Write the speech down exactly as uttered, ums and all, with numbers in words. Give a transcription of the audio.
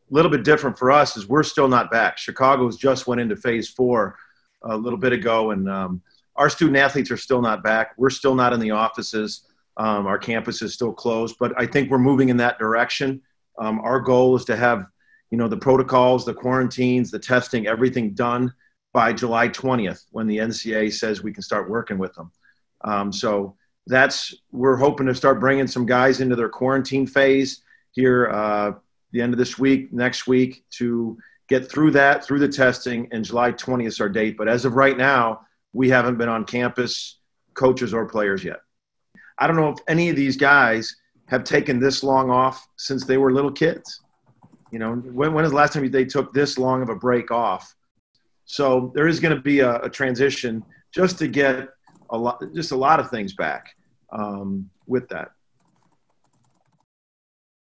little bit different for us is we're still not back. Chicago's just went into phase four a little bit ago, and um, our student athletes are still not back. We're still not in the offices. Um, our campus is still closed, but I think we're moving in that direction. Um, our goal is to have, you know, the protocols, the quarantines, the testing, everything done by July twentieth when the N C A A says we can start working with them. Um, so that's, we're hoping to start bringing some guys into their quarantine phase here uh, the end of this week, next week, to get through that, through the testing, and July twentieth is our date. But as of right now, we haven't been on campus, coaches or players yet. I don't know if any of these guys have taken this long off since they were little kids. You know, when, when is the last time they took this long of a break off? So there is going to be a, a transition just to get a lot, just a lot of things back um, with that.